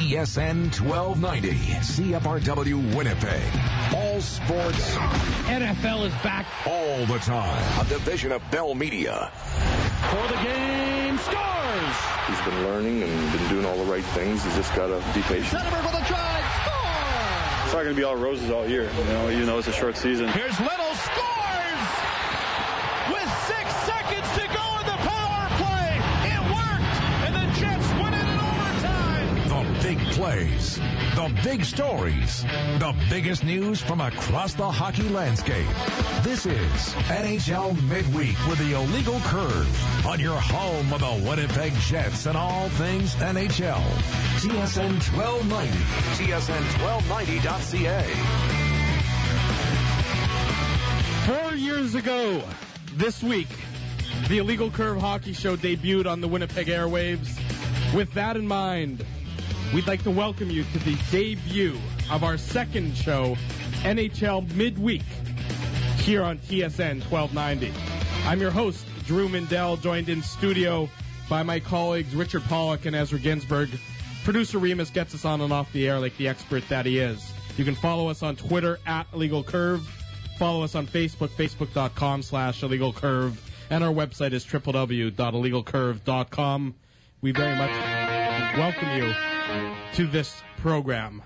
TSN 1290, CFRW Winnipeg. All sports. NFL is back. All the time. A division of Bell Media. For the game, scores! He's been learning and been doing all the right things. He's just got to be patient. Zetterberg with a drive, score! It's not going to be all roses all year, even though it's a short season. Here's Little, scores! With 6 seconds to go in the power play. It worked, and the Jets win it in overtime. The big plays, the big stories, the biggest news from across the hockey landscape. This is NHL Midweek with the Illegal Curve on your home of the Winnipeg Jets and all things NHL. TSN 1290, TSN1290.ca. 4 years ago, this week, the Illegal Curve Hockey Show debuted on the Winnipeg airwaves. With that in mind, we'd like to welcome you to the debut of our second show, NHL Midweek, here on TSN 1290. I'm your host, Drew Mindell, joined in studio by my colleagues Richard Pollock and Ezra Ginsburg. Producer Remus gets us on and off the air like the expert that he is. You can follow us on Twitter at Illegal Curve. Follow us on Facebook, facebook.com/illegalcurve. And our website is www.illegalcurve.com. We very much welcome you to this program.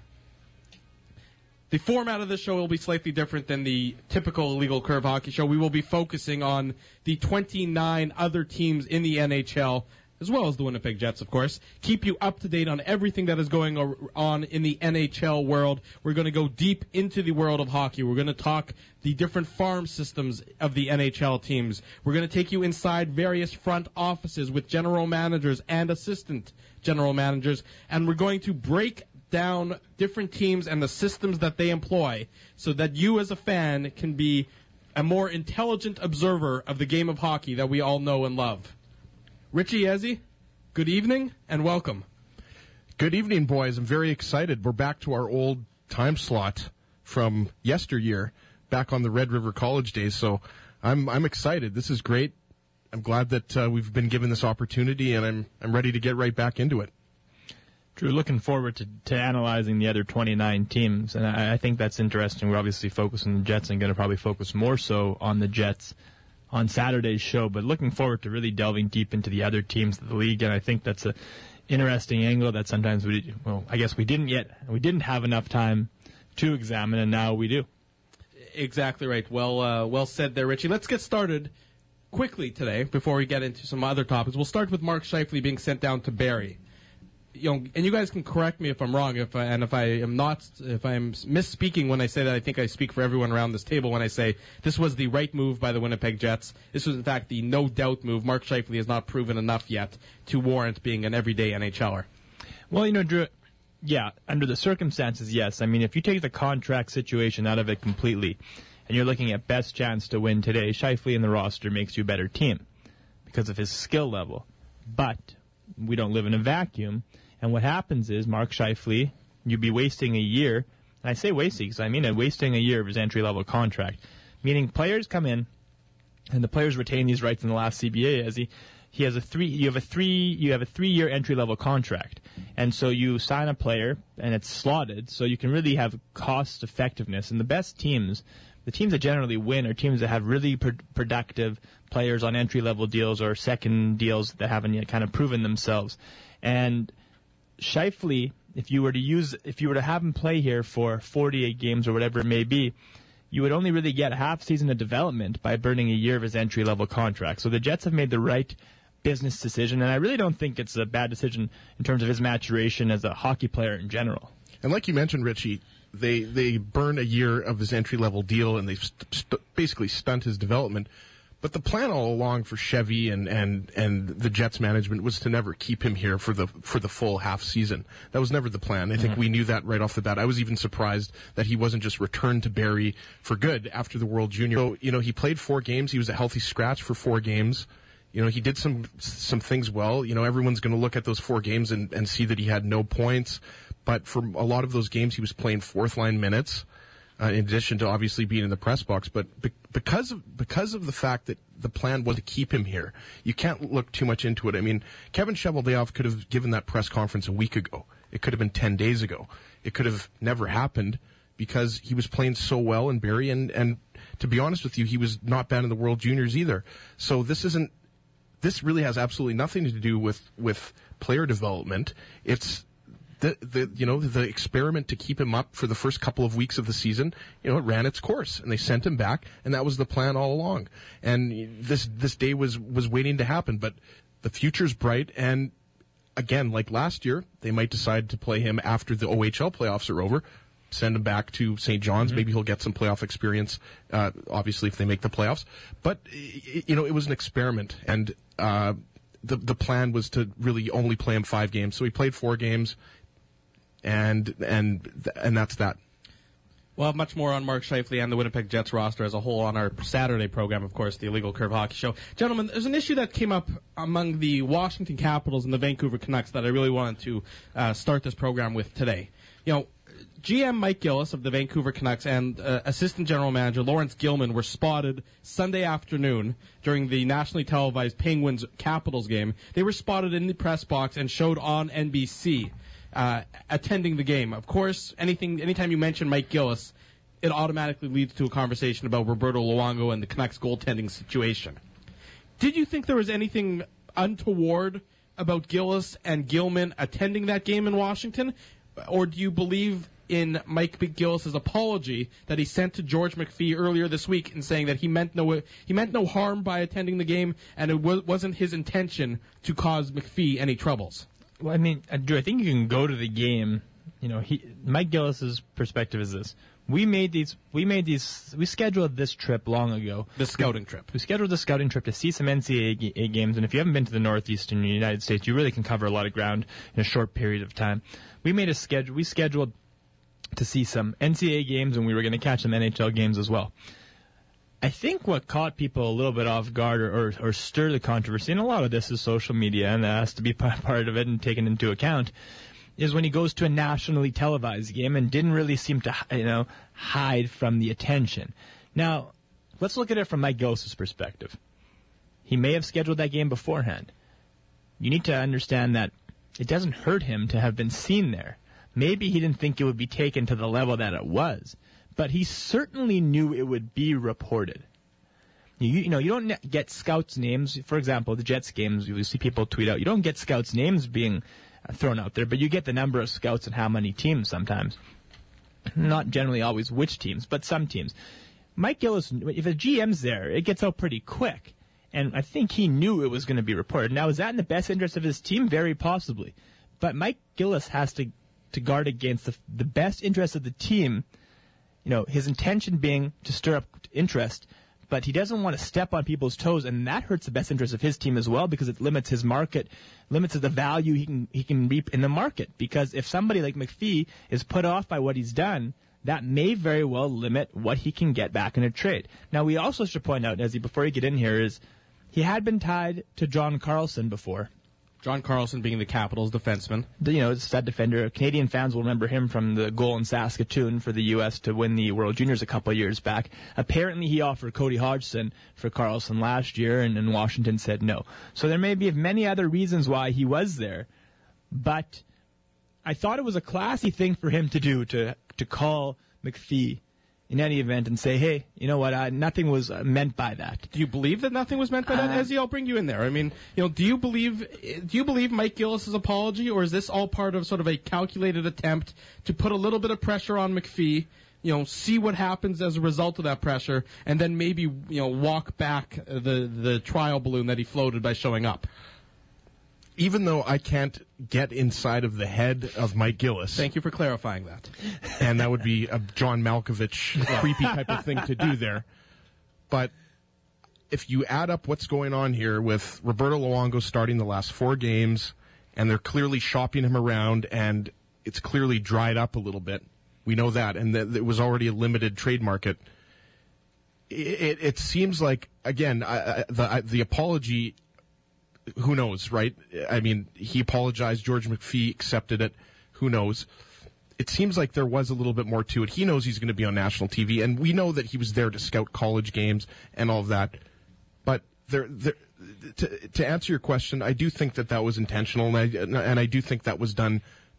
The format of this show will be slightly different than the typical Illegal Curve Hockey Show. We will be focusing on the 29 other teams in the NHL, as well as the Winnipeg Jets, of course. Keep you up to date on everything that is going on in the NHL world. We're going to go deep into the world of hockey. We're going to talk the different farm systems of the NHL teams. We're going to take you inside various front offices with general managers and assistant general managers, and we're going to break down different teams and the systems that they employ so that you as a fan can be a more intelligent observer of the game of hockey that we all know and love. Richie Ezzy, good evening and welcome. Good evening, boys. I'm very excited. We're back to our old time slot from yesteryear, back on the Red River College days, so I'm excited. This is great. I'm glad that we've been given this opportunity, and I'm ready to get right back into it. Drew, looking forward to analyzing the other 29 teams, and I think that's interesting. We're obviously focusing on the Jets and going to probably focus more so on the Jets on Saturday's show, but looking forward to really delving deep into the other teams of the league, and I think that's an interesting angle that sometimes we didn't have enough time to examine, and now we do. Exactly right. Well said there, Richie. Let's get started quickly today before we get into some other topics. We'll start with Mark Scheifele being sent down to Barrie. And you guys can correct me if I'm wrong, if I'm misspeaking when I say that. I think I speak for everyone around this table when I say this was the right move by the Winnipeg Jets. This was, in fact, the no-doubt move. Mark Scheifele has not proven enough yet to warrant being an everyday NHLer. Well, Drew, yeah, under the circumstances, yes. I mean, if you take the contract situation out of it completely, and you're looking at best chance to win today, Scheifele in the roster makes you a better team because of his skill level. But we don't live in a vacuum. And what happens is Mark Scheifele, you'd be wasting a year, and I say wasting because I mean wasting a year of his entry-level contract, meaning players come in, and the players retain these rights in the last CBA as you have a 3-year entry-level contract, and so you sign a player, and it's slotted, so you can really have cost effectiveness. And the best teams, the teams that generally win, are teams that have really productive players on entry-level deals or second deals that haven't yet kind of proven themselves. And Scheifele, if you were to have him play here for 48 games or whatever it may be, you would only really get a half season of development by burning a year of his entry-level contract. So the Jets have made the right business decision, and I really don't think it's a bad decision in terms of his maturation as a hockey player in general. And like you mentioned, Richie, they burn a year of his entry-level deal, and they basically stunt his development. But the plan all along for Chevy and the Jets management was to never keep him here for the full half season. That was never the plan. I think we knew that right off the bat. I was even surprised that he wasn't just returned to Barrie for good after the World Junior. So, he played 4 games. He was a healthy scratch for 4 games. He did some things well. Everyone's going to look at those 4 games and see that he had no points. But for a lot of those games, he was playing fourth-line minutes. In addition to obviously being in the press box, but because of the fact that the plan was to keep him here, you can't look too much into it. I mean, Kevin Cheveldayoff could have given that press conference a week ago It could have been 10 days ago. It could have never happened because he was playing so well in Barrie, and to be honest with you, he was not bad in the World Juniors either. So this really has absolutely nothing to do with player development. It's the experiment to keep him up for the first couple of weeks of the season, it ran its course, and they sent him back, and that was the plan all along. And this day was waiting to happen, but the future's bright, and again, like last year, they might decide to play him after the OHL playoffs are over, send him back to St. John's. Mm-hmm. Maybe he'll get some playoff experience, obviously, if they make the playoffs. But, it was an experiment, and the plan was to really only play him 5 games. So he played 4 games, and that's that. We'll have much more on Mark Scheifele and the Winnipeg Jets roster as a whole on our Saturday program, of course, the Illegal Curve Hockey Show. Gentlemen, there's an issue that came up among the Washington Capitals and the Vancouver Canucks that I really wanted to start this program with today. GM Mike Gillis of the Vancouver Canucks and Assistant General Manager Lawrence Gilman were spotted Sunday afternoon during the nationally televised Penguins-Capitals game. They were spotted in the press box and showed on NBC. Attending the game. Of course, anytime you mention Mike Gillis, it automatically leads to a conversation about Roberto Luongo and the Canucks goaltending situation. Did you think there was anything untoward about Gillis and Gilman attending that game in Washington? Or do you believe in Mike Gillis' apology that he sent to George McPhee earlier this week in saying that he meant no harm by attending the game and it wasn't his intention to cause McPhee any troubles? Well, I mean, Drew, I think you can go to the game. Mike Gillis's perspective is this: we scheduled this trip long ago. The scouting trip. We scheduled the scouting trip to see some NCAA games, and if you haven't been to the Northeastern United States, you really can cover a lot of ground in a short period of time. We scheduled to see some NCAA games, and we were going to catch some NHL games as well. I think what caught people a little bit off guard or stirred the controversy, and a lot of this is social media, and that has to be part of it and taken into account, is when he goes to a nationally televised game and didn't really seem to, hide from the attention. Now, let's look at it from Mike Gillis' perspective. He may have scheduled that game beforehand. You need to understand that it doesn't hurt him to have been seen there. Maybe he didn't think it would be taken to the level that it was. But he certainly knew it would be reported. You don't get scouts' names. For example, the Jets games, you see people tweet out. You don't get scouts' names being thrown out there, but you get the number of scouts and how many teams sometimes. Not generally always which teams, but some teams. Mike Gillis, if a GM's there, it gets out pretty quick. And I think he knew it was going to be reported. Now, is that in the best interest of his team? Very possibly. But Mike Gillis has to guard against the best interest of the team. His intention being to stir up interest, but he doesn't want to step on people's toes, and that hurts the best interest of his team as well because it limits his market, limits the value he can reap in the market. Because if somebody like McPhee is put off by what he's done, that may very well limit what he can get back in a trade. Now, we also should point out, Nezzy, before you get in here, is he had been tied to John Carlson before. John Carlson being the Capitals defenseman. Stud defender. Canadian fans will remember him from the goal in Saskatoon for the U.S. to win the World Juniors a couple of years back. Apparently he offered Cody Hodgson for Carlson last year, and Washington said no. So there may be many other reasons why he was there, but I thought it was a classy thing for him to do, to call McPhee in any event and say, hey, you know what, nothing was meant by that. Do you believe that nothing was meant by that? Ezzy, I'll bring you in there. I mean, do you believe Mike Gillis' apology, or is this all part of sort of a calculated attempt to put a little bit of pressure on McPhee, see what happens as a result of that pressure, and then maybe, walk back the trial balloon that he floated by showing up? Even though I can't get inside of the head of Mike Gillis. Thank you for clarifying that. And that would be a John Malkovich creepy type of thing to do there. But if you add up what's going on here with Roberto Luongo starting the last 4 games, and they're clearly shopping him around, and it's clearly dried up a little bit. We know that, and that it was already a limited trade market. It seems like, again, the apology... Who knows, right? I mean, he apologized. George McPhee accepted it. Who knows? It seems like there was a little bit more to it. He knows he's going to be on national TV, and we know that he was there to scout college games and all of that. But to answer your question, I do think that was intentional, and I do think that was done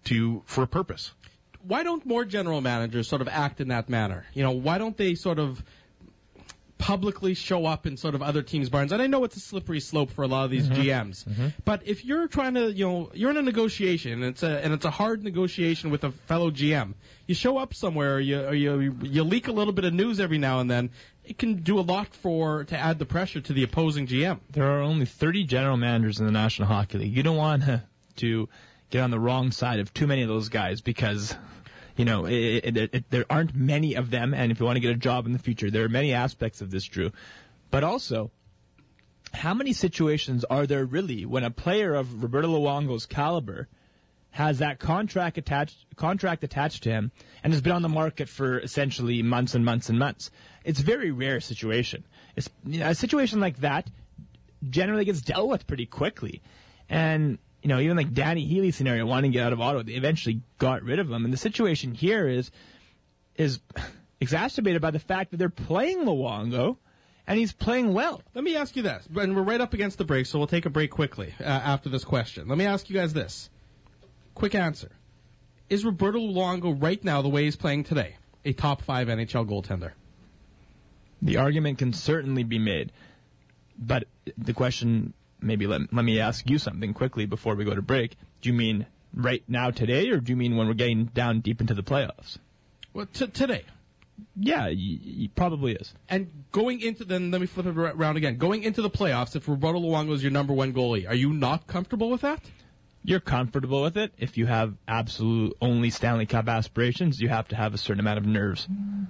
for a purpose. Why don't more general managers sort of act in that manner? Why don't they sort of publicly show up in sort of other teams' barns? And I know it's a slippery slope for a lot of these GMs, but if you're trying to, you're in a negotiation, and it's a hard negotiation with a fellow GM. You show up somewhere, you leak a little bit of news every now and then. It can do a lot to add the pressure to the opposing GM. There are only 30 general managers in the National Hockey League. You don't want to get on the wrong side of too many of those guys because, there aren't many of them, and if you want to get a job in the future, there are many aspects of this, Drew. But also, how many situations are there really when a player of Roberto Luongo's caliber has that contract attached to him and has been on the market for essentially months and months and months? It's a very rare situation. A situation like that generally gets dealt with pretty quickly. And, even like Danny Healy's scenario, wanting to get out of Ottawa, they eventually got rid of him. And the situation here is exacerbated by the fact that they're playing Luongo, and he's playing well. Let me ask you this, and we're right up against the break, so we'll take a break quickly after this question. Let me ask you guys this. Quick answer. Is Roberto Luongo right now, the way he's playing today, a top 5 NHL goaltender? The argument can certainly be made. But the question, maybe let me ask you something quickly before we go to break. Do you mean right now today, or do you mean when we're getting down deep into the playoffs? Well, today. Yeah, he probably is. And going into, then let me flip it around again. Going into the playoffs, if Roberto Luongo is your number 1 goalie, are you not comfortable with that? You're comfortable with it. If you have absolute only Stanley Cup aspirations, you have to have a certain amount of nerves.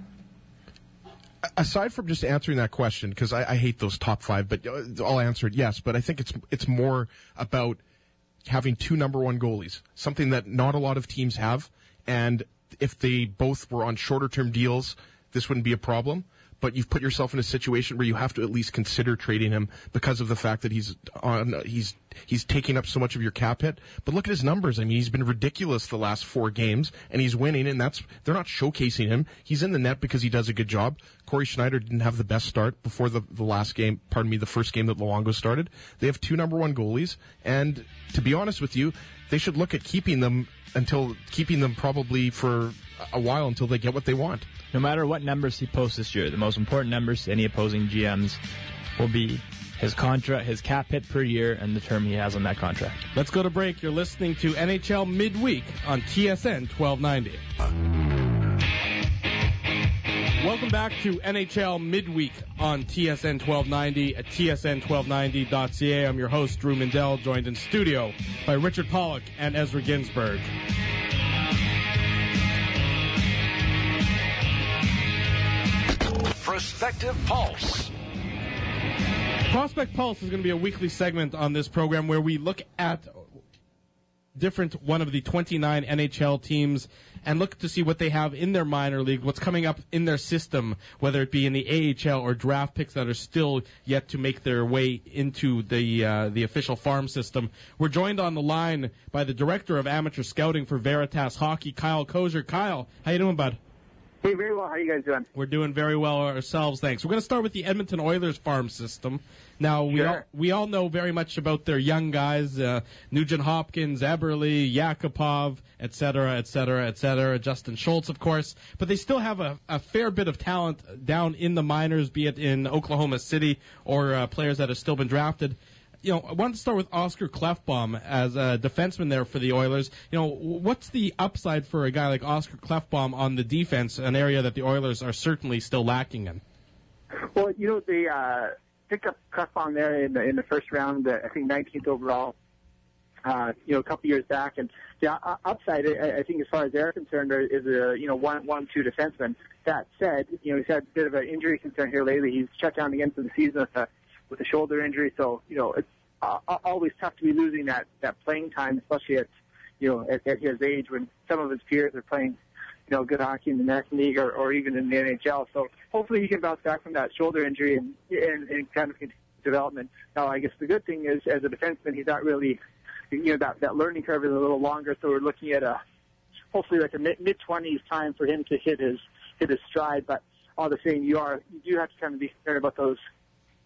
Aside from just answering that question, because I hate those top 5, but I'll answer it yes. But I think it's more about having 2 number 1 goalies, something that not a lot of teams have. And if they both were on shorter-term deals, this wouldn't be a problem. But you've put yourself in a situation where you have to at least consider trading him because of the fact that he's taking up so much of your cap hit. But look at his numbers. I mean, he's been ridiculous the last 4 games, and he's winning, and they're not showcasing him. He's in the net because he does a good job. Corey Schneider didn't have the best start before the last game, the first game that Luongo started. They have 2 number 1 goalies, and to be honest with you, they should look at keeping them probably for a while until they get what they want. No matter what numbers he posts this year, the most important numbers to any opposing GMs will be his contract, his cap hit per year, and the term he has on that contract. Let's go to break. You're listening to NHL Midweek on TSN 1290. Welcome back to NHL Midweek on TSN 1290 at tsn1290.ca. I'm your host, Drew Mindell, joined in studio by Richard Pollock and Ezra Ginsburg. Prospective Pulse. Prospect Pulse is going to be a weekly segment on this program where we look at one of the 29 NHL teams and look to see what they have in their minor league, what's coming up in their system, whether it be in the AHL or draft picks that are still yet to make their way into the official farm system. We're joined on the line by the Director of Amateur Scouting for Veritas Hockey, Kyle Kozer. Kyle, how you doing, bud? Hey, very well. How are you guys doing? We're doing very well ourselves, thanks. We're going to start with the Edmonton Oilers farm system. Now, we all know very much about their young guys, Nugent-Hopkins, Eberle, Yakupov, et cetera, Justin Schultz, of course. But they still have a fair bit of talent down in the minors, be it in Oklahoma City or players that have still been drafted. I wanted to start with Oscar Klefbom as a defenseman there for the Oilers. What's the upside for a guy like Oscar Klefbom on the defense, an area that the Oilers are certainly still lacking in? Well, they picked up Klefbom there in the first round, I think 19th overall, a couple years back. And the upside, I think, as far as they're concerned, is a 1-2 defenseman. That said, he's had a bit of an injury concern here lately. He's shut down again for the season with a shoulder injury, so it's always tough to be losing that playing time, especially at his age when some of his peers are playing good hockey in the American League or even in the NHL. So hopefully he can bounce back from that shoulder injury and kind of continue development. Now, I guess the good thing is, as a defenseman, he's not really that learning curve is a little longer. So we're looking at hopefully like a mid-20s time for him to hit his stride. But all the same, you do have to kind of be concerned about those.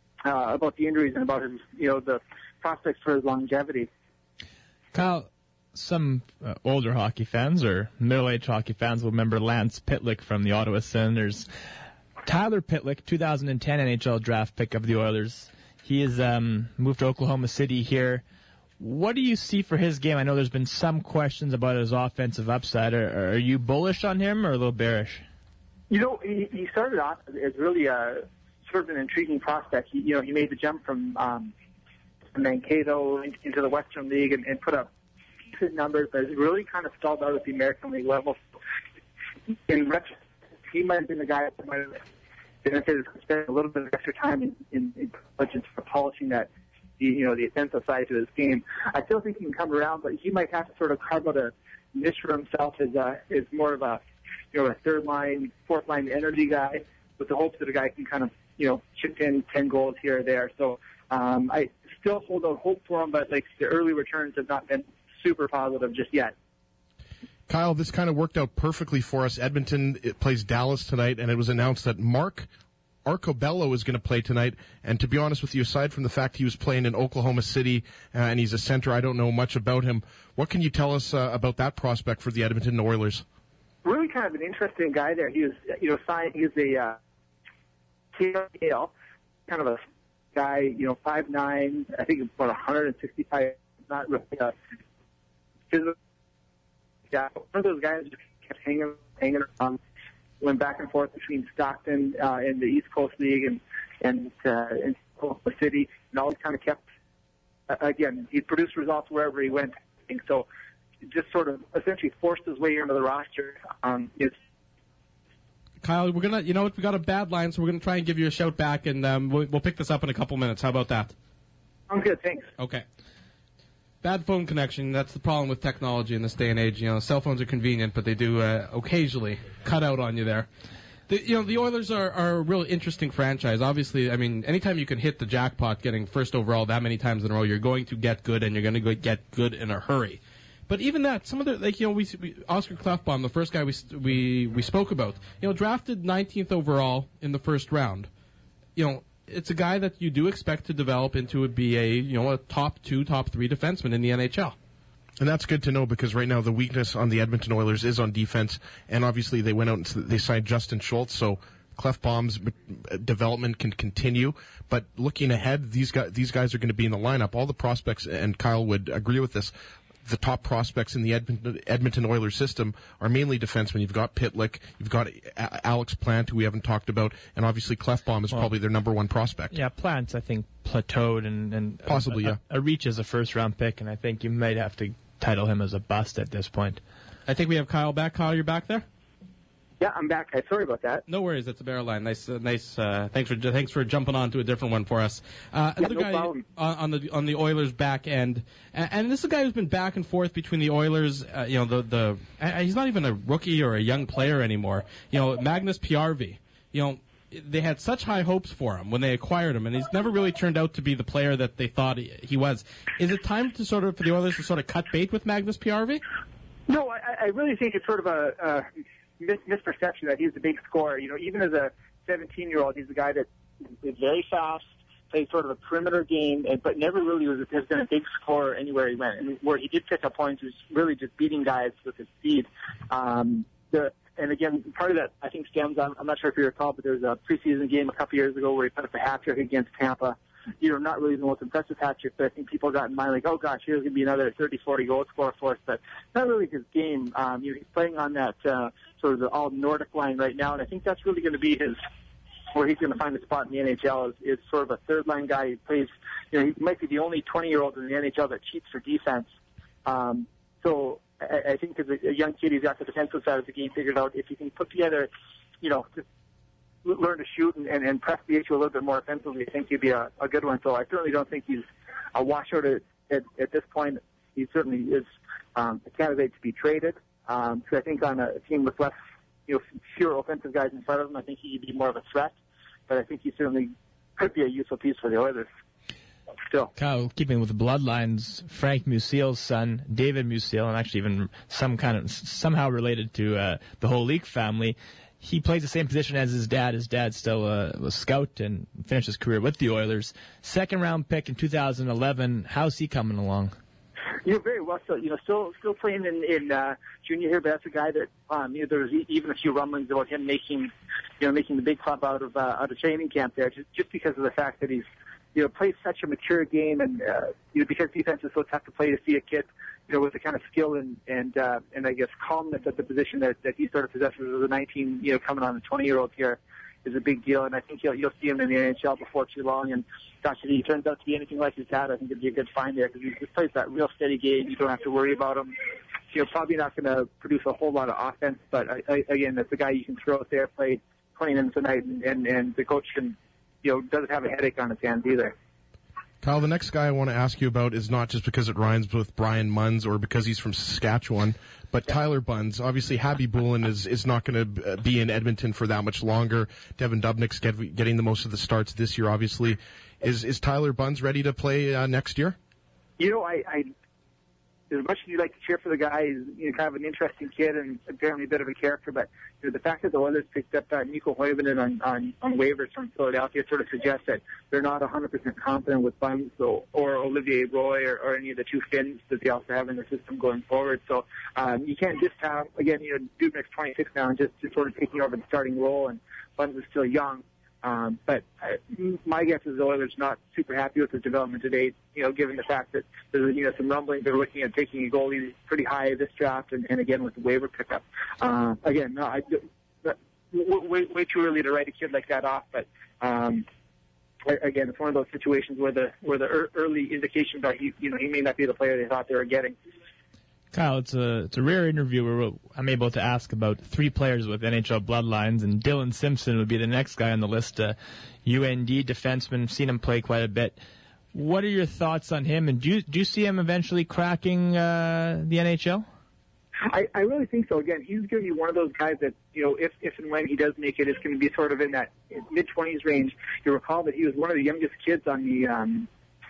About the injuries and about his, the prospects for his longevity. Kyle, some older hockey fans or middle-aged hockey fans will remember Lance Pitlick from the Ottawa Senators. Tyler Pitlick, 2010 NHL draft pick of the Oilers. He has moved to Oklahoma City here. What do you see for his game? I know there's been some questions about his offensive upside. Are you bullish on him or a little bearish? He started off as really sort of an intriguing prospect. He made the jump from Mankato into the Western League and put up decent numbers, but it really kind of stalled out at the American League level. In retrospect, he might have been the guy that might have benefited from spending a little bit of extra time in college and sort of polishing that, the offensive side to his game. I still think he can come around, but he might have to sort of carve out a niche for himself as more of a third line, fourth line energy guy, with the hopes that a guy can kind of chip in 10 goals here or there. So I still hold out hope for him, but the early returns have not been super positive just yet. Kyle, this kind of worked out perfectly for us. Edmonton plays Dallas tonight, and it was announced that Mark Arcobello is going to play tonight. And to be honest with you, aside from the fact he was playing in Oklahoma City and he's a center, I don't know much about him. What can you tell us about that prospect for the Edmonton Oilers? Really kind of an interesting guy there. He was, signed. He's a KL, kind of a guy, 5'9", I think about 165. Not really a physical. Yeah, one of those guys just kept hanging around, went back and forth between Stockton and the East Coast League and Oklahoma City, and always kind of kept. Again, he produced results wherever he went. I think so. Just sort of essentially forced his way into the roster. Kyle, we're gonna, we got a bad line, so we're gonna try and give you a shout back, and we'll pick this up in a couple minutes. How about that? I'm good, thanks. Okay. Bad phone connection. That's the problem with technology in this day and age. Cell phones are convenient, but they do occasionally cut out on you there. The Oilers are a really interesting franchise. Obviously, I mean, anytime you can hit the jackpot getting first overall that many times in a row, you're going to get good, and you're going to get good in a hurry. But even that, some of the Oscar Klefbom, the first guy we spoke about, drafted 19th overall in the first round. It's a guy that you do expect to develop into a top 2, top 3 defenseman in the NHL. And that's good to know, because right now the weakness on the Edmonton Oilers is on defense, and obviously they went out and they signed Justin Schultz, so Klefbom's development can continue. But looking ahead, these guys are going to be in the lineup. All the prospects, and Kyle would agree with this, the top prospects in the Edmonton Oilers system are mainly defensemen. You've got Pitlick, you've got Alex Plant, who we haven't talked about, and obviously Klefbom is probably their number one prospect. Yeah, Plant's, I think, plateaued and possibly, a reach as a first-round pick, and I think you might have to title him as a bust at this point. I think we have Kyle back. Kyle, you're back there? Yeah, I'm back. Sorry about that. No worries. That's a barrel line. Nice. Thanks for jumping on to a different one for us. Another no guy problem. on the Oilers back end, and this is a guy who's been back and forth between the Oilers. He's not even a rookie or a young player anymore. Magnus Piarvi. They had such high hopes for him when they acquired him, and he's never really turned out to be the player that they thought he was. Is it time to for the Oilers to cut bait with Magnus Piarvi? No, I really think it's sort of a misperception that he's a big scorer. Even as a 17-year-old, he's a guy that is very fast, plays sort of a perimeter game, but never really has been a big scorer anywhere he went. And where he did pick up points, he was really just beating guys with his speed. And again, part of that, I think, stems, I'm not sure if you recall, but there was a preseason game a couple years ago where he put up a hat trick against Tampa. Not really the most impressive hat trick, but I think people got in mind oh gosh, here's going to be another 30, 40 goal scorer for us. But not really his game. He's playing on that sort of the all Nordic line right now, and I think that's really going to be where he's going to find a spot in the NHL is sort of a third line guy. He plays, he might be the only 20-year-old in the NHL that cheats for defense. So I think as a young kid, he's got the defensive side of the game figured out. If you can put together, just learn to shoot and press the issue a little bit more offensively, I think he'd be a good one. So I certainly don't think he's a washout at this point. He certainly is a candidate to be traded. So I think on a team with less, fewer offensive guys in front of him, I think he'd be more of a threat. But I think he certainly could be a useful piece for the Oilers. Still. Kyle, keeping with the bloodlines, Frank Musial's son, David Musial, and actually even somehow related to the whole Leak family, he plays the same position as his dad. His dad still was a scout and finished his career with the Oilers. Second-round pick in 2011. How's he coming along? Very well. So, still playing in junior here, but that's a guy that there was even a few rumblings about him making the big club out of training camp there, just because of the fact that he's plays such a mature game, and because defense is so tough to play, to see a kid with the kind of skill and I guess calmness at the position that he sort of possesses as a 19, coming on a 20-year-old here is a big deal, and I think you'll see him in the NHL before too long. And gosh, if he turns out to be anything like his dad, I think it'd be a good find there, because he just plays that real steady game. You don't have to worry about him. Probably not going to produce a whole lot of offense, but again, that's a guy you can throw out there, play 20 minutes a night, and the coach can, doesn't have a headache on his hands either. Kyle, the next guy I want to ask you about is not just because it rhymes with Brian Munns or because he's from Saskatchewan, but Tyler Bunds. Obviously, Habby Bullen is not going to be in Edmonton for that much longer. Devin Dubnik's getting the most of the starts this year, obviously. Is Tyler Bunds ready to play next year? I as much as you like to cheer for the guy, he's kind of an interesting kid and apparently a bit of a character, but the fact that the Oilers picked up Nico Hoivanen on waivers from Philadelphia sort of suggests that they're not 100% confident with Bunds or Olivier Roy or any of the two Finns that they also have in their system going forward. So you can't just have, again, Dubnik's 26 now and just sort of taking over the starting role, and Bunds is still young. But my guess is the Oilers not super happy with his development to date, given the fact that there's some rumblings they're looking at taking a goalie pretty high this draft and again with the waiver pickup. Way too early to write a kid like that off, but again, it's one of those situations where the early indications are he may not be the player they thought they were getting. Kyle, it's a rare interview where I'm able to ask about three players with NHL bloodlines, and Dylan Simpson would be the next guy on the list. UND defenseman, seen him play quite a bit. What are your thoughts on him, and do you see him eventually cracking the NHL? I really think so. Again, he's going to be one of those guys that, if and when he does make it, it's going to be sort of in that mid-20s range. You recall that he was one of the youngest kids on the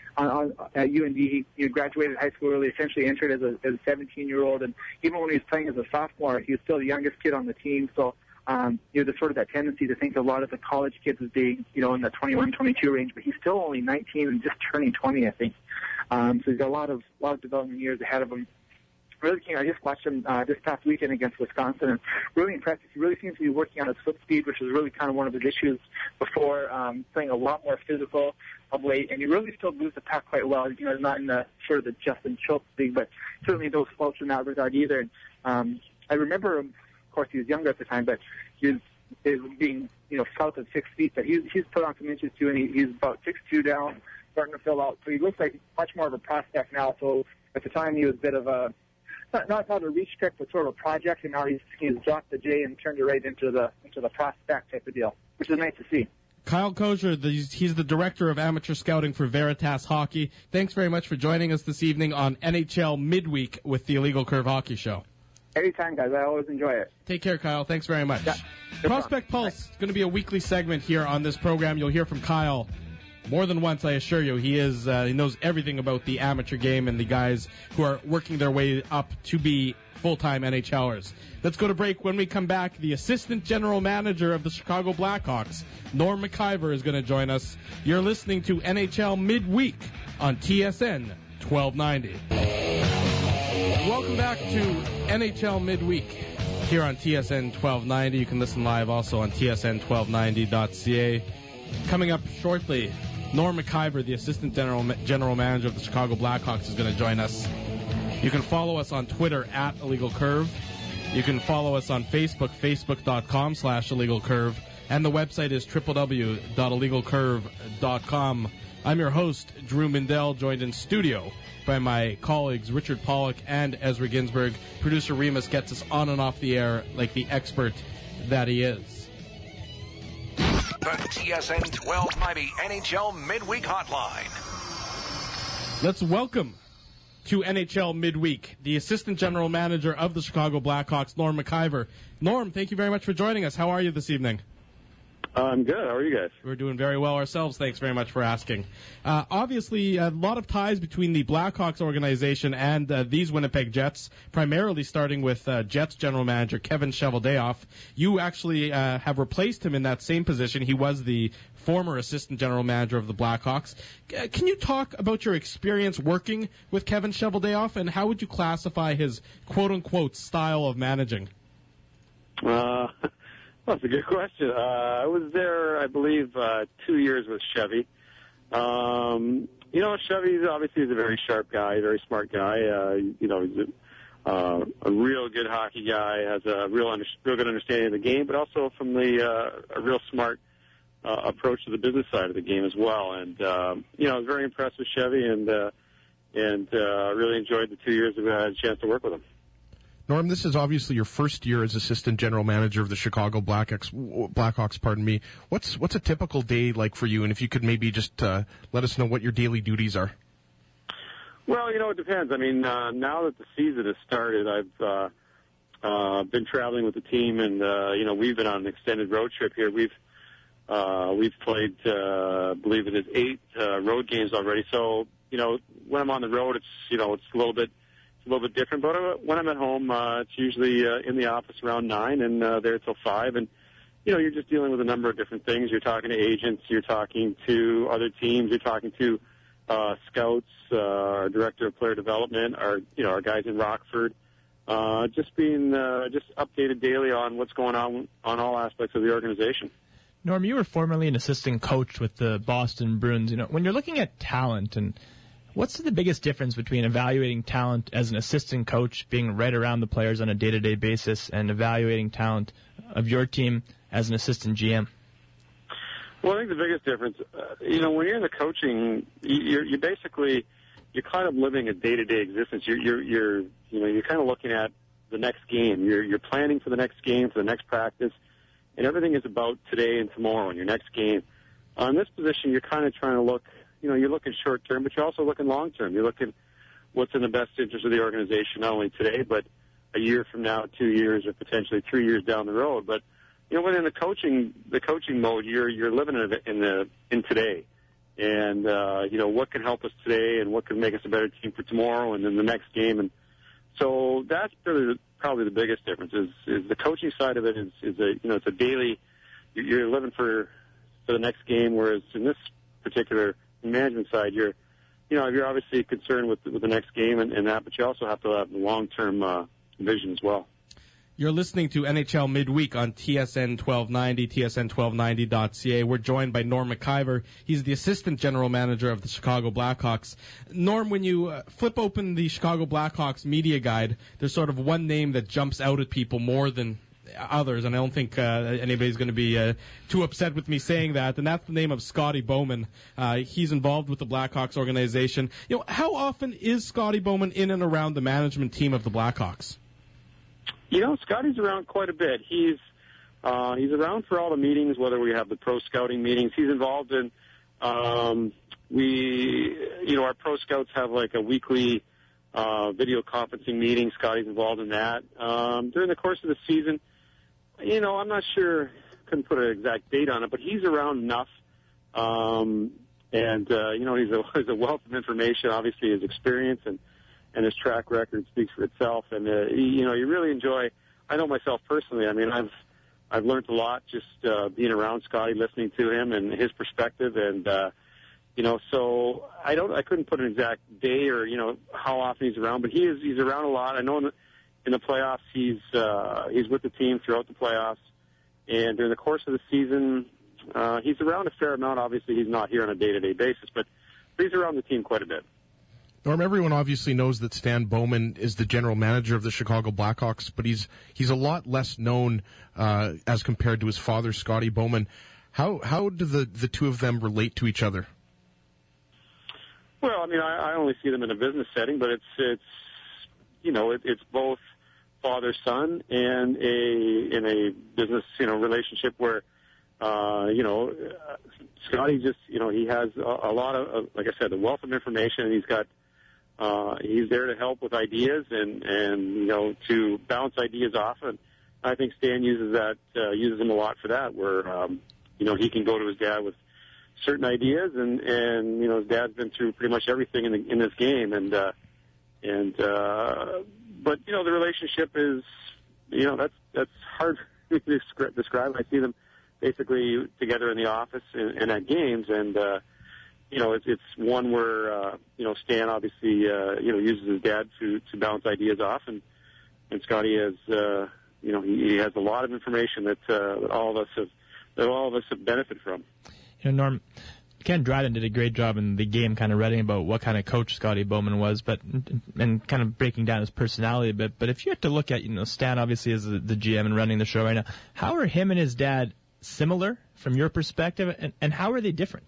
at UND. He graduated high school early, essentially entered as a 17-year-old, and even when he was playing as a sophomore, he was still the youngest kid on the team. So, there's sort of that tendency to think a lot of the college kids as being, in the 21, 22 range, but he's still only 19 and just turning 20, I think. So he's got a lot of development years ahead of him. Really keen. I just watched him this past weekend against Wisconsin, and really impressed. He really seems to be working on his foot speed, which was really kind of one of his issues before, playing a lot more physical of late, and he really still moves the puck quite well. Not in the sort of the Justin Schultz league, but certainly those faults in that regard either. And, I remember him, of course, he was younger at the time, but he was being, south of 6 feet, but he's put on some inches too, and he's about 6'2" down, starting to fill out. So he looks like much more of a prospect now. So at the time he was a bit of a, not a reach pick, but sort of a project, and now he's dropped the J and turned it right into the prospect type of deal, which is nice to see. Kyle Kosier, he's the director of amateur scouting for Veritas Hockey. Thanks very much for joining us this evening on NHL Midweek with the Illegal Curve Hockey Show. Anytime, guys. I always enjoy it. Take care, Kyle. Thanks very much. Yeah, Prospect Pulse is going to be a weekly segment here on this program. You'll hear from Kyle more than once, I assure you. He knows everything about the amateur game and the guys who are working their way up to be full-time NHLers. Let's go to break. When we come back, the assistant general manager of the Chicago Blackhawks, Norm McIver, is going to join us. You're listening to NHL Midweek on TSN 1290. Welcome back to NHL Midweek here on TSN 1290. You can listen live also on tsn1290.ca. Coming up shortly, Norm McIver, the assistant general manager of the Chicago Blackhawks, is going to join us. You can follow us on Twitter at Illegal Curve. You can follow us on Facebook, facebook.com/IllegalCurve. And the website is www.illegalcurve.com. I'm your host, Drew Mindell, joined in studio by my colleagues Richard Pollock and Ezra Ginsburg. Producer Remus gets us on and off the air like the expert that he is. The TSN 1290 NHL Midweek Hotline. Let's welcome to NHL Midweek the assistant general manager of the Chicago Blackhawks, Norm McIver. Norm, thank you very much for joining us. How are you this evening? I'm good. How are you guys? We're doing very well ourselves. Thanks very much for asking. Obviously, a lot of ties between the Blackhawks organization and these Winnipeg Jets, primarily starting with Jets general manager Kevin Cheveldayoff. You actually have replaced him in that same position. He was the former assistant general manager of the Blackhawks. Can you talk about your experience working with Kevin Cheveldayoff, and how would you classify his quote-unquote style of managing? That's a good question. I was there, I believe, 2 years with Chevy. Chevy obviously is a very sharp guy, very smart guy. He's a real good hockey guy, has a real good understanding of the game, but also from a real smart approach to the business side of the game as well. And I was very impressed with Chevy, and really enjoyed the 2 years that I had a chance to work with him. Norm, this is obviously your first year as assistant general manager of the Chicago Blackhawks. What's a typical day like for you? And if you could maybe just let us know what your daily duties are. Well, it depends. I mean, now that the season has started, I've been traveling with the team, and we've been on an extended road trip here. We've played, I believe it is 8 road games already. So when I'm on the road, it's a little bit different, but when I'm at home, it's usually in the office around 9 and there till 5. And, you're just dealing with a number of different things. You're talking to agents, you're talking to other teams, you're talking to scouts, our director of player development, our guys in Rockford. Just being updated daily on what's going on all aspects of the organization. Norm, you were formerly an assistant coach with the Boston Bruins. When you're looking at talent, and what's the biggest difference between evaluating talent as an assistant coach, being right around the players on a day-to-day basis, and evaluating talent of your team as an assistant GM? Well, I think the biggest difference, when you're in the coaching, you're kind of living a day-to-day existence. You're kind of looking at the next game. You're planning for the next game, for the next practice, and everything is about today and tomorrow and your next game. In this position, you're kind of trying to look. You're looking short-term, but you're also looking long-term. You're looking what's in the best interest of the organization, not only today, but a year from now, 2 years, or potentially 3 years down the road. But, when in the coaching mode, you're living in today. And, what can help us today and what can make us a better team for tomorrow and then the next game. And so that's probably the biggest difference is the coaching side of it is it's a daily, you're living for the next game, whereas in this particular management side, you're obviously concerned with the next game and that, but you also have to have the long-term vision as well. You're listening to NHL Midweek on TSN 1290, TSN1290.ca. We're joined by Norm McIver. He's the assistant general manager of the Chicago Blackhawks. Norm, when you flip open the Chicago Blackhawks media guide, there's sort of one name that jumps out at people more than others, and I don't think anybody's going to be too upset with me saying that, and that's the name of Scotty Bowman. He's involved with the Blackhawks organization. How often is Scotty Bowman in and around the management team of the Blackhawks? Scotty's around quite a bit. He's around for all the meetings, whether we have the pro scouting meetings. He's involved in our pro scouts have like a weekly video conferencing meeting. Scotty's involved in that. During the course of the season, I'm not sure, couldn't put an exact date on it, but he's around enough. He's a wealth of information. Obviously, his experience and his track record speaks for itself. And, you really enjoy, I know myself personally, I mean, I've learned a lot just being around Scotty, listening to him and his perspective. And, so I couldn't put an exact day or, how often he's around, but he's around a lot. I know in the playoffs, he's with the team throughout the playoffs. And during the course of the season, he's around a fair amount. Obviously, he's not here on a day-to-day basis, but he's around the team quite a bit. Norm, everyone obviously knows that Stan Bowman is the general manager of the Chicago Blackhawks, but he's a lot less known as compared to his father, Scotty Bowman. How do the two of them relate to each other? Well, I mean, I only see them in a business setting, but it's both father-son and in a business relationship where Scotty just he has a lot of, like I said, a wealth of information, and he's there to help with ideas and to bounce ideas off. And I think Stan uses him a lot for that, where he can go to his dad with certain ideas, and his dad's been through pretty much everything in this game, but the relationship is, that's hard to describe. I see them basically together in the office and at games, and it's one where Stan obviously uses his dad to bounce ideas off, and Scotty has he has a lot of information that all of us have benefited from. Norm, Ken Dryden did a great job in the game, kind of writing about what kind of coach Scotty Bowman was, and kind of breaking down his personality a bit. But if you had to look at, Stan obviously is the GM and running the show right now, how are him and his dad similar from your perspective, and how are they different?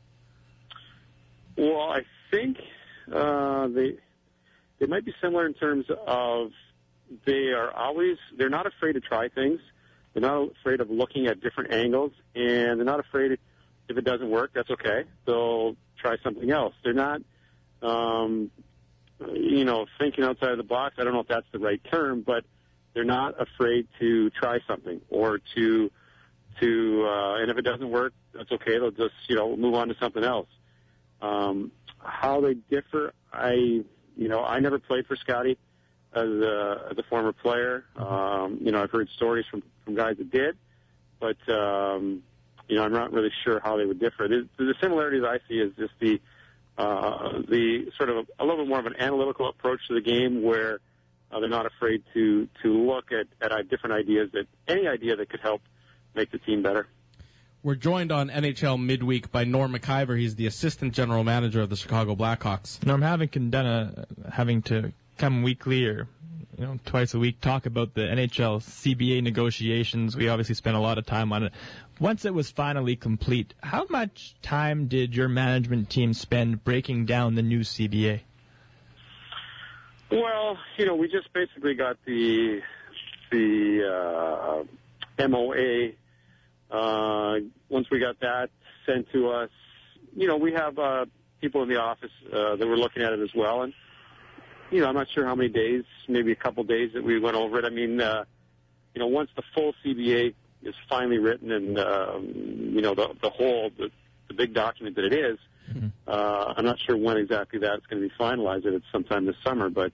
Well, I think they might be similar in terms of they're not afraid to try things. They're not afraid of looking at different angles, and they're not afraid if it doesn't work, that's okay. They'll try something else. They're not, thinking outside of the box. I don't know if that's the right term, but they're not afraid to try something or and if it doesn't work, that's okay. They'll just, move on to something else. How they differ, I never played for Scotty as a former player. I've heard stories from guys that did, but, I'm not really sure how they would differ. The similarities I see is just the sort of a little bit more of an analytical approach to the game, where they're not afraid to look at different ideas, any idea that could help make the team better. We're joined on NHL Midweek by Norm Maciver. He's the assistant general manager of the Chicago Blackhawks. Norm, having to come weekly or twice a week, talk about the NHL CBA negotiations. We obviously spent a lot of time on it. Once it was finally complete, how much time did your management team spend breaking down the new CBA? Well, we just basically got the MOA. Once we got that sent to us, we have people in the office that were looking at it as well, and I'm not sure how many days, maybe a couple days that we went over it. I mean, once the full CBA is finally written and, the big document that it is, I'm not sure when exactly that's going to be finalized. It's sometime this summer, but,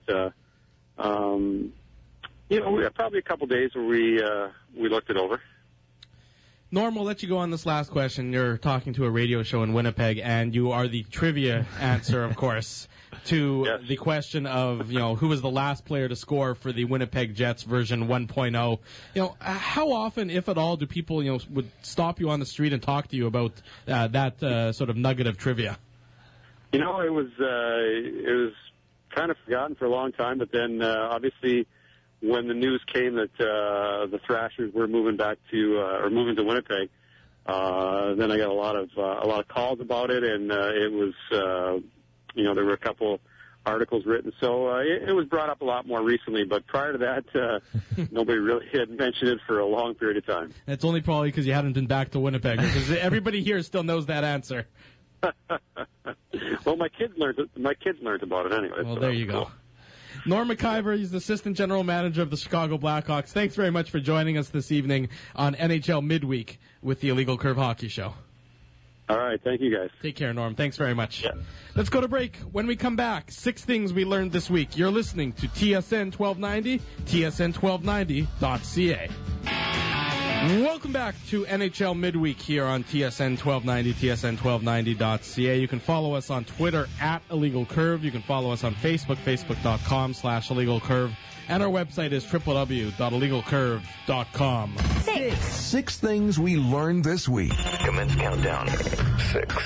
we have probably a couple days where we looked it over. Norm, we'll let you go on this last question. You're talking to a radio show in Winnipeg, and you are the trivia answer, of course, to the question of, who was the last player to score for the Winnipeg Jets version 1.0. How often, if at all, do people, would stop you on the street and talk to you about that sort of nugget of trivia? It was kind of forgotten for a long time, but then obviously when the news came that the Thrashers were moving to Winnipeg, then I got a lot of calls about it, and it was there were a couple articles written, so it was brought up a lot more recently. But prior to that, nobody really had mentioned it for a long period of time. It's only probably because you hadn't been back to Winnipeg, because everybody here still knows that answer. Well, my kids learned about it anyway. Well, there you go. Norm Maciver, he's the assistant general manager of the Chicago Blackhawks. Thanks very much for joining us this evening on NHL Midweek with the Illegal Curve Hockey Show. All right, thank you guys. Take care, Norm. Thanks very much. Yeah. Let's go to break. When we come back, 6 things we learned this week. You're listening to TSN 1290, TSN1290.ca. Welcome back to NHL Midweek here on TSN 1290, TSN1290.ca. You can follow us on Twitter at Illegal Curve. You can follow us on Facebook, Facebook.com/Illegal Curve. And our website is www.illegalcurve.com. 6 things we learned this week. Commence countdown. 6.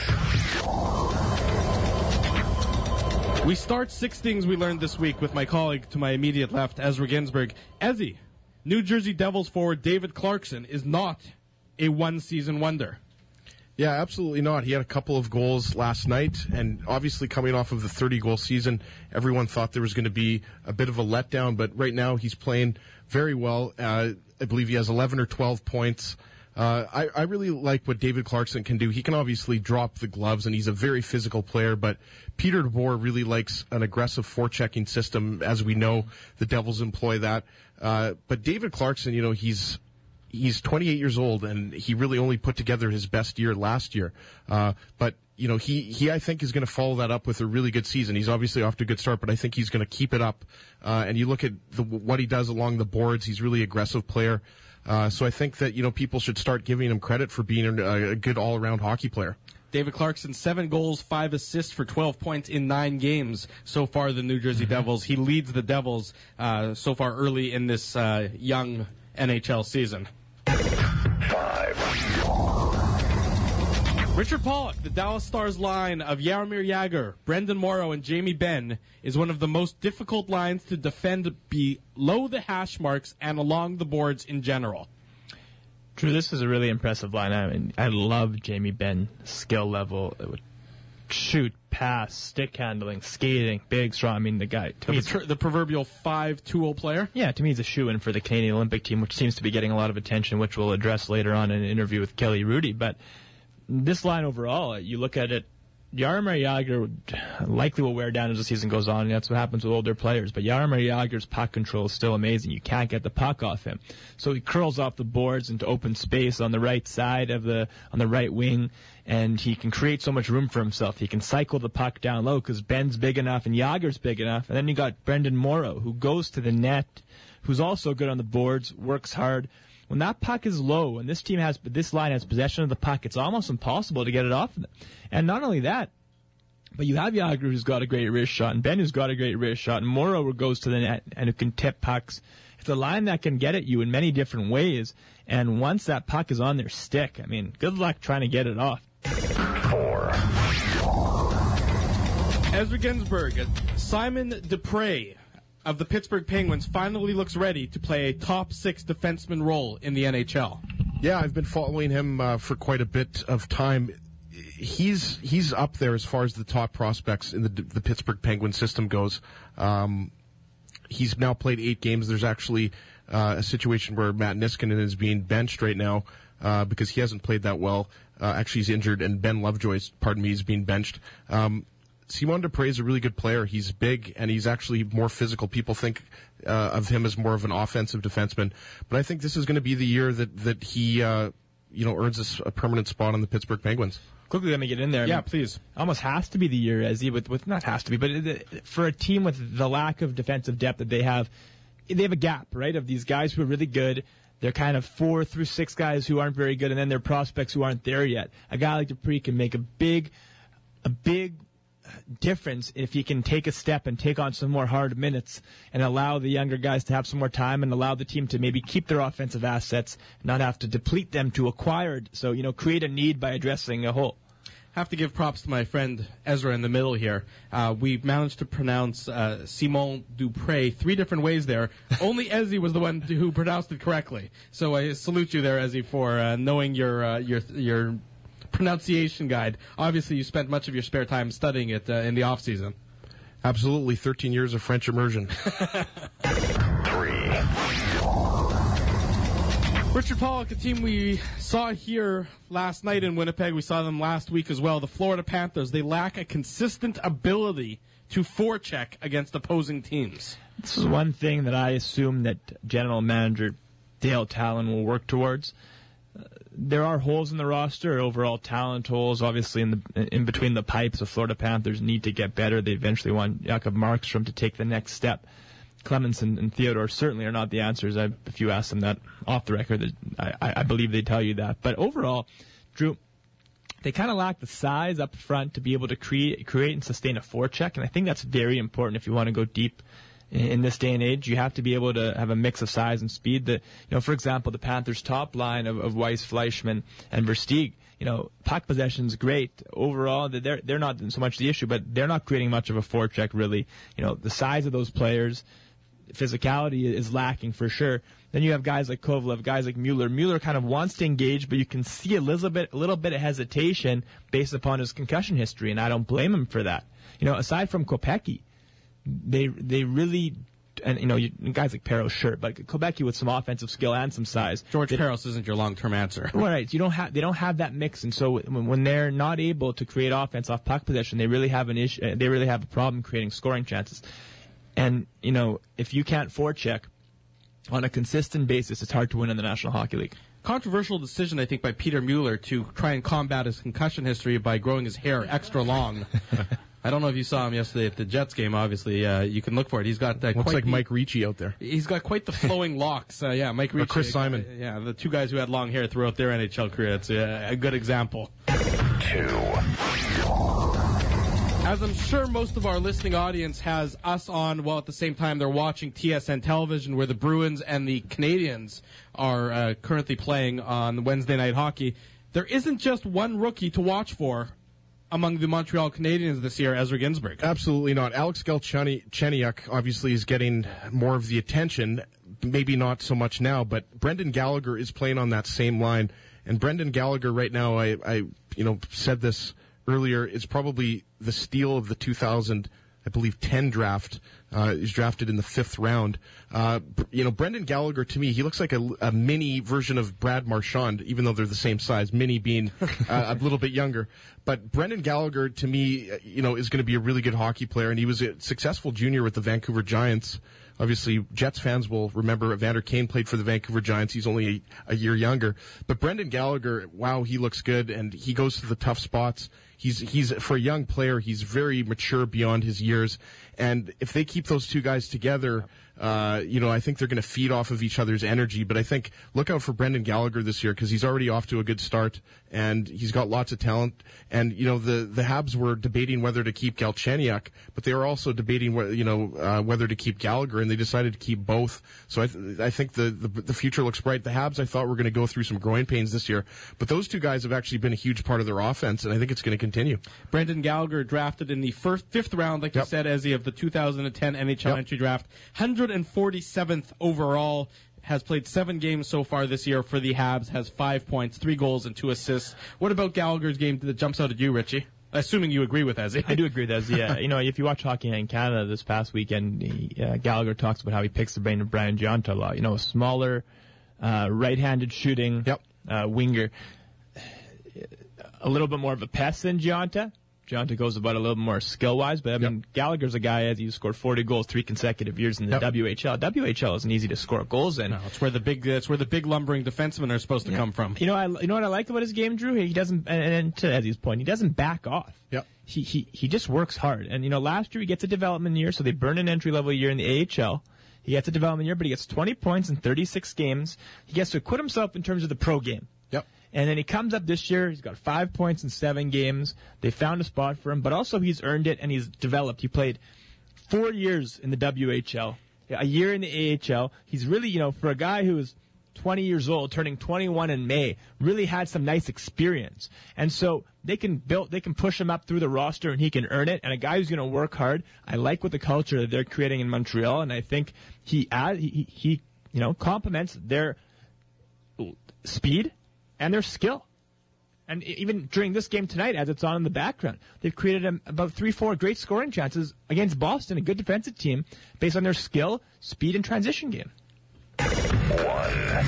We start 6 things we learned this week with my colleague to my immediate left, Ezra Ginsburg. Ezzy, New Jersey Devils forward David Clarkson is not a one-season wonder. Yeah, absolutely not. He had a couple of goals last night, and obviously coming off of the 30-goal season, everyone thought there was going to be a bit of a letdown, but right now he's playing very well. I believe he has 11 or 12 points. I really like what David Clarkson can do. He can obviously drop the gloves, and he's a very physical player, but Peter DeBoer really likes an aggressive forechecking system. As we know, the Devils employ that. But David Clarkson, he's he's 28 years old, and he really only put together his best year last year. But he I think is going to follow that up with a really good season. He's obviously off to a good start, but I think he's going to keep it up. And you look at what he does along the boards, he's a really aggressive player. So I think that, people should start giving him credit for being a good all-around hockey player. David Clarkson, 7 goals, 5 assists for 12 points in 9 games so far, the New Jersey Devils. He leads the Devils so far early in this young NHL season. 5. Richard Pollock, the Dallas Stars line of Jaromir Jagr, Brendan Morrow, and Jamie Benn is one of the most difficult lines to defend below the hash marks and along the boards in general. Drew, this is a really impressive line. I mean, I love Jamie Benn's skill level. It would shoot, pass, stick handling, skating, big, strong. I mean, the guy. To me, the proverbial 5-tool player? Yeah, to me he's a shoo-in for the Canadian Olympic team, which seems to be getting a lot of attention, which we'll address later on in an interview with Kelly Rudy. But this line overall, you look at it, Jaromir Jagr likely will wear down as the season goes on, and that's what happens with older players. But Jaromir Jagr's puck control is still amazing. You can't get the puck off him. So he curls off the boards into open space on the right side on the right wing, and he can create so much room for himself. He can cycle the puck down low because Ben's big enough and Jagr's big enough. And then you got Brendan Morrow, who goes to the net, who's also good on the boards, works hard. When that puck is low and this line has possession of the puck, it's almost impossible to get it off of them. And not only that, but you have Jagr, who's got a great wrist shot, and Ben, who's got a great wrist shot, and Morrow, who goes to the net and who can tip pucks. It's a line that can get at you in many different ways, and once that puck is on their stick, I mean, good luck trying to get it off. 4. Ezra Ginsburg, Simon Dupre of the Pittsburgh Penguins finally looks ready to play a top 6 defenseman role in the NHL. Yeah, I've been following him for quite a bit of time. He's up there as far as the top prospects in the Pittsburgh Penguins system goes. He's now played 8 games. There's actually a situation where Matt Niskanen is being benched right now because he hasn't played that well. Actually, he's injured, and Ben Lovejoy, is being benched. Simon Dupre is a really good player. He's big, and he's actually more physical. People think of him as more of an offensive defenseman. But I think this is going to be the year that he earns a permanent spot on the Pittsburgh Penguins. Quickly, let me get in there. Yeah, please. Almost has to be the year, with not has to be, but for a team with the lack of defensive depth that they have a gap, right, of these guys who are really good. They're kind of 4 through 6 guys who aren't very good, and then they're prospects who aren't there yet. A guy like Dupree can make a big difference if he can take a step and take on some more hard minutes and allow the younger guys to have some more time and allow the team to maybe keep their offensive assets, not have to deplete them to acquire. So, create a need by addressing a hole. Have to give props to my friend Ezra in the middle here. We managed to pronounce Simon Dupre 3 different ways there. Only Ezzy was the one who pronounced it correctly. So I salute you there, Ezzy, for knowing your pronunciation guide. Obviously, you spent much of your spare time studying it in the off season. Absolutely, 13 years of French immersion. 3. Richard Pollock, a team we saw here last night in Winnipeg. We saw them last week as well. The Florida Panthers, they lack a consistent ability to forecheck against opposing teams. This is one thing that I assume that General Manager Dale Talon will work towards. There are holes in the roster, overall talent holes. Obviously, in between the pipes, the Florida Panthers need to get better. They eventually want Jakob Markstrom to take the next step. Clemens and Theodore certainly are not the answers. If you ask them that off the record, I believe they tell you that. But overall, Drew, they kind of lack the size up front to be able to create and sustain a forecheck, and I think that's very important if you want to go deep in this day and age. You have to be able to have a mix of size and speed. For example, the Panthers' top line of Weiss, Fleischmann, and Versteeg, puck possession's great. Overall, they're not so much the issue, but they're not creating much of a forecheck, really. The size of those players, physicality is lacking for sure. Then you have guys like Kovalev, guys like Mueller. Mueller kind of wants to engage, but you can see a little bit of hesitation based upon his concussion history, and I don't blame him for that. Aside from Kopecky, they really, and guys like Peros, sure, but Kopecky with some offensive skill and some size. George Peros isn't your long-term answer. Right. They don't have that mix, and so when they're not able to create offense off puck possession, they really have an issue. They really have a problem creating scoring chances. And if you can't forecheck, on a consistent basis, it's hard to win in the National Hockey League. Controversial decision, I think, by Peter Mueller to try and combat his concussion history by growing his hair extra long. I don't know if you saw him yesterday at the Jets game, obviously. You can look for it. He's got looks like Mike Ricci out there. He's got quite the flowing locks. Mike Ricci. Or Chris Simon. The two guys who had long hair throughout their NHL career. It's a good example. 2. As I'm sure most of our listening audience has us on, while at the same time they're watching TSN television, where the Bruins and the Canadiens are currently playing on Wednesday night hockey. There isn't just one rookie to watch for among the Montreal Canadiens this year, Ezra Ginsburg. Absolutely not. Alex Galchenyuk obviously is getting more of the attention, maybe not so much now, but Brendan Gallagher is playing on that same line. And Brendan Gallagher right now, I said this earlier, is probably the steal of the 2010 draft. He's drafted in the 5th round. Brendan Gallagher, to me, he looks like a mini version of Brad Marchand, even though they're the same size, mini being a little bit younger. But Brendan Gallagher, to me, is going to be a really good hockey player, and he was a successful junior with the Vancouver Giants. Obviously, Jets fans will remember Evander Kane played for the Vancouver Giants. He's only a year younger. But Brendan Gallagher, wow, he looks good, and he goes to the tough spots. He's for a young player, he's very mature beyond his years. And if they keep those two guys together, I think they're going to feed off of each other's energy. But I think look out for Brendan Gallagher this year because he's already off to a good start and he's got lots of talent. And the Habs were debating whether to keep Galchenyuk, but they were also debating whether to keep Gallagher, and they decided to keep both. So I think the future looks bright. The Habs, I thought, were going to go through some growing pains this year, but those two guys have actually been a huge part of their offense, and I think it's going to continue. Brendan Gallagher drafted in the 5th round, like you said, Ezzy, of the 2010 NHL entry draft. 147th overall, has played 7 games so far this year for the Habs, has 5 points, 3 goals, and 2 assists. What about Gallagher's game that jumps out at you, Richie? Assuming you agree with Ezzy. I do agree with Ezzy, yeah. If you watch Hockey Night in Canada this past weekend, Gallagher talks about how he picks the brain of Brian Gionta a lot. A smaller, right-handed shooting winger. A little bit more of a pest than Gionta. Gionta goes about a little more skill-wise, but Gallagher's a guy, as he scored 40 goals 3 consecutive years in the WHL. WHL isn't easy to score goals in. No, it's where the big lumbering defensemen are supposed to come from. You know what I like about his game, Drew? He doesn't, and to Ezzy's point, he doesn't back off. Yep. He just works hard. And last year he gets a development year, so they burn an entry-level year in the AHL. He gets a development year, but he gets 20 points in 36 games. He gets to acquit himself in terms of the pro game. Yep. And then he comes up this year, he's got 5 points in 7 games. They found a spot for him, but also he's earned it and he's developed. He played 4 years in the WHL, a year in the AHL. He's really, for a guy who is 20 years old, turning 21 in May, really had some nice experience. And so they can push him up through the roster and he can earn it. And a guy who's going to work hard, I like what the culture that they're creating in Montreal, and I think he complements their speed and their skill. And even during this game tonight, as it's on in the background, they've created about 3-4 great scoring chances against Boston, a good defensive team, based on their skill, speed, and transition game. 1.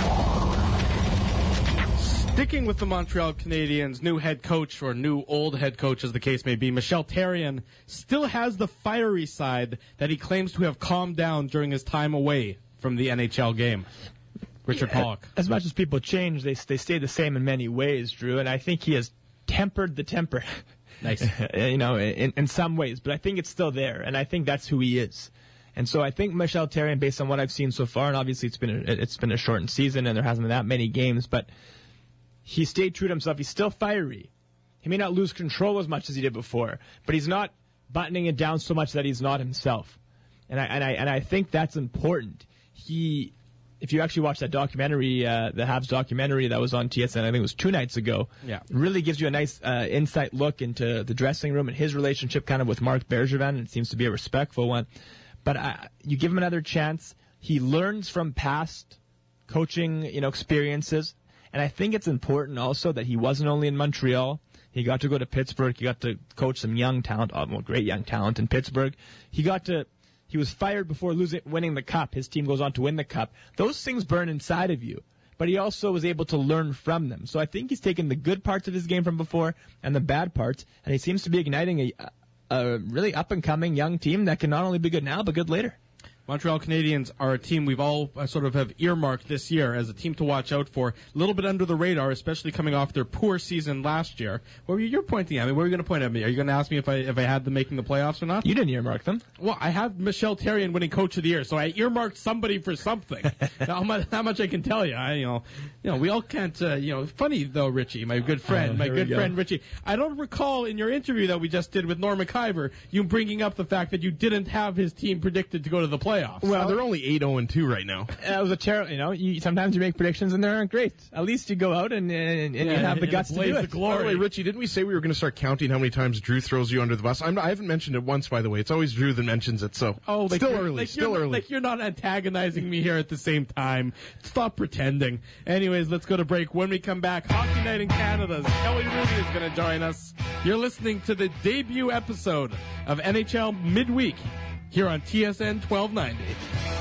Sticking with the Montreal Canadiens, new head coach, or new old head coach as the case may be, Michel Therrien still has the fiery side that he claims to have calmed down during his time away from the NHL game. Richard Pollock. As much as people change, they stay the same in many ways, Drew, and I think he has tempered the temper. Nice. In some ways, but I think it's still there, and I think that's who he is. And so I think Michel Therrien, based on what I've seen so far, and obviously it's been a shortened season and there hasn't been that many games, but he stayed true to himself. He's still fiery. He may not lose control as much as he did before, but he's not buttoning it down so much that he's not himself. And I think that's important. If you actually watch that documentary, the Habs documentary that was on TSN, I think it was 2 nights ago, it really gives you a nice insight look into the dressing room and his relationship kind of with Marc Bergevin, and it seems to be a respectful one. But you give him another chance. He learns from past coaching, experiences, and I think it's important also that he wasn't only in Montreal. He got to go to Pittsburgh. He got to coach some young talent, great young talent in Pittsburgh. He was fired before winning the Cup. His team goes on to win the Cup. Those things burn inside of you. But he also was able to learn from them. So I think he's taken the good parts of his game from before and the bad parts, and he seems to be igniting a really up-and-coming young team that can not only be good now, but good later. Montreal Canadiens are a team we've all sort of have earmarked this year as a team to watch out for. A little bit under the radar, especially coming off their poor season last year. What were you pointing at me? What were you going to point at me? Are you going to ask me if I had them making the playoffs or not? You didn't earmark them. Well, I have Michel Therrien winning Coach of the Year, so I earmarked somebody for something. How much I can tell you. We all can't. Funny though, Richie, my good friend, friend Richie. I don't recall in your interview that we just did with Norm McIver you bringing up the fact that you didn't have his team predicted to go to the playoffs. Well, they're only 8-0-2 right now. That was a terrible. Sometimes you make predictions and they aren't great. At least you go out and you have the guts to do it. By the way, Richie, didn't we say we were going to start counting how many times Drew throws you under the bus? I haven't mentioned it once, by the way. It's always Drew that mentions it. So still early. Like you're not antagonizing me here at the same time. Stop pretending. Anyways, let's go to break. When we come back, Hockey Night in Canada. Kelly Ruby is going to join us. You're listening to the debut episode of NHL Midweek here on TSN 1290.